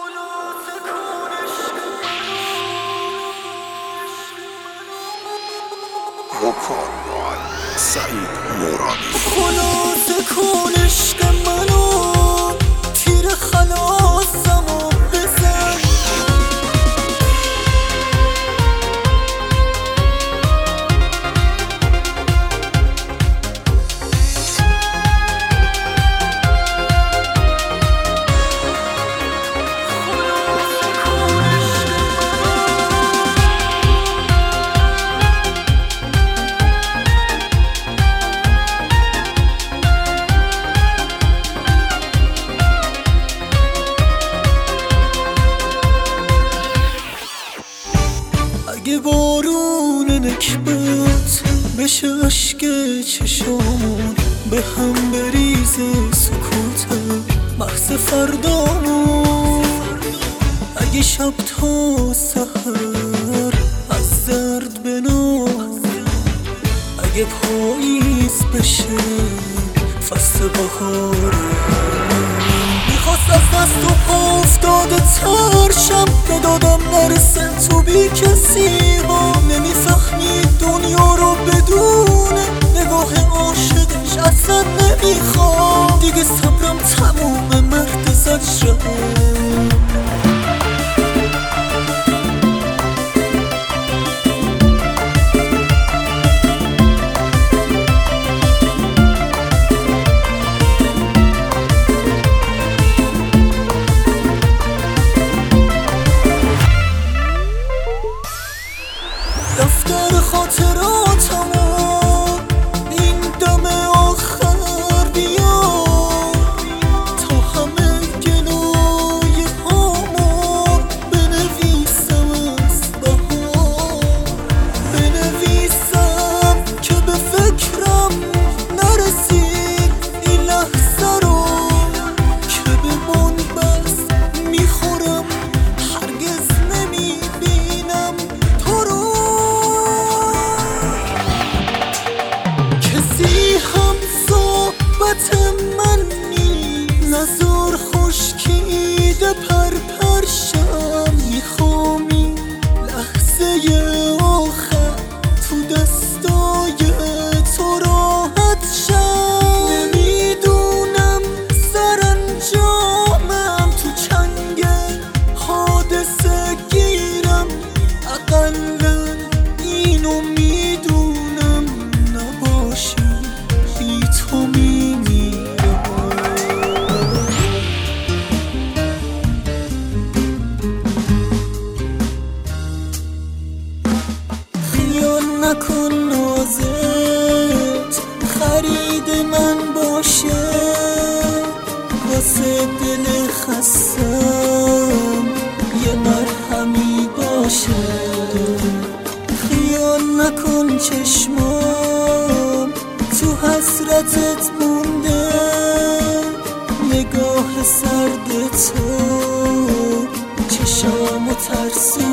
مکان سعید مرادی خلاصه کن عشق منو، تیر خلاصمو بزن. اگه بارون نکبت بشه عشق چشامون، به هم بریزه سکوت محض فردامون. اگه شب تا سحر از درد بنام، اگه پاییز بشه فصل بهارم، میخواست از دست و پا افتاده ترشم، به دادم نرسه تو بی کسی ها. نمیفهمید دنیا رو بدون نگاه عاشقش اصلا نمیخوام. دیگه صبرم تموم مرد زجرم. دفتر خاطراتمو این دم آخر بیا، تا همه گلوی هامو بنویسم از بهار. بنویسم که به فکرم نرسید این لحظه رو، که به من بس میخورم هرگز نمیبینم تو رو. کسی هم صحبت من نی، نظر خشکیده پرپرشم. میخوام این لحظه آخر تو دستای تو راحت شم. نمیدونم سرانجامم تو چنگ حادثه گیرم، اقلا اینو میدونم نباشی بی تو میمیرم. خیال نکن نازت خرید من باشه، واسه دل خستم یه مرهمی باشه. خیال نکن چشمام تو حسرتت مونده، نگاه سرد تو چشامو ترسید.